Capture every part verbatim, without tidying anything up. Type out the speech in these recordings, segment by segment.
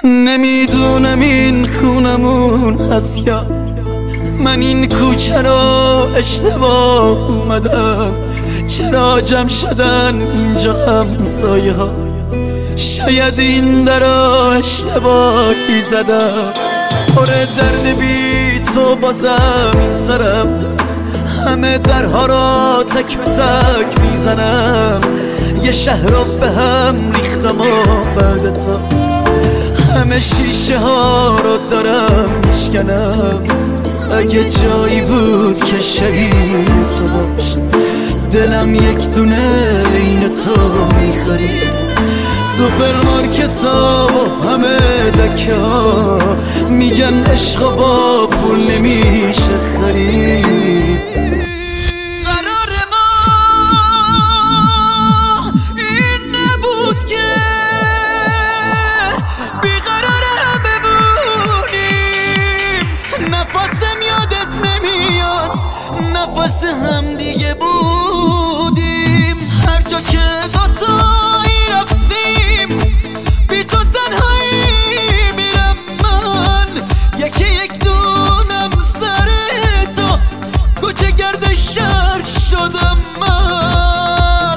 نمیدونم این خونمون هست یا من این کوچه رو اشتباه اومدم. چرا جمع شدن اینجا همسایه ها؟ شاید این در اشتباهی زدم. پر درد بی تو بازم این سرم، همه درها را تک به تک میزنم. یه شهر رو به هم ریختم و بعد تو همه شیشه ها رو دارم میشکنم. اگه جایی بود که شبیه تو داشت، دلم یک دونه این تو میخرید. سوپرمارکت ها و همه دکه ها میگن عشق با پول نمیشه خرید. قرار ما این نبود که بیقرار بمونیم. نفسم یادت نمیاد، نفس هم دیگه بودیم. هر جا که دوتایی رفتیم بی تو تنهایی میرم من. یکی یک دونم سر تو کوچه گرد شهر شدم من.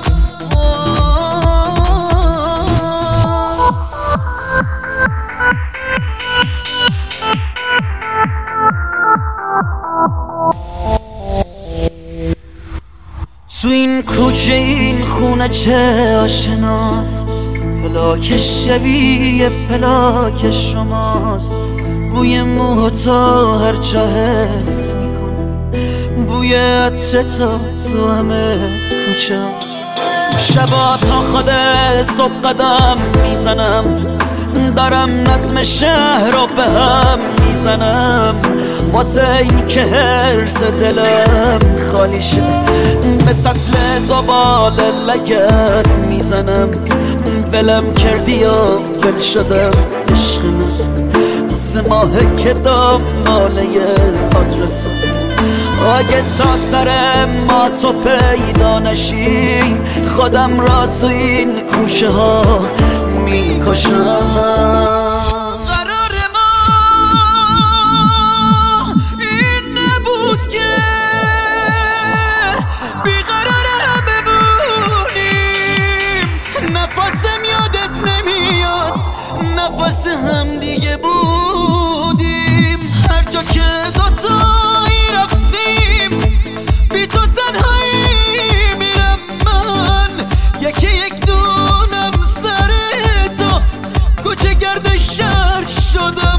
تو این کوچه این خونه چه آشناست، پلاک شبیه پلاک شماست. بوی موتا هر جا حس میکنم، بوی عطر تا تو همه کوچه. شبا تا خود صبح قدم میزنم، دارم نظم شهر رو به هم میزنم. واسه این که حرس دلم خالی شد، به سطل زبال لگت میزنم. بلم کردی و بل شدم عشق من، سه ماهه که دنباله آدرسم. اگه تا سر ما تو پیدا نشی، خودم را تو این کوچه ها میکشم. نفسم یادت نمیاد، نفس هم دیگه بودیم. هر جا که دوتایی رفتیم بی تو تنهایی میرم من. یکی یک دونم سر تو کوچه گرد شهر شدم.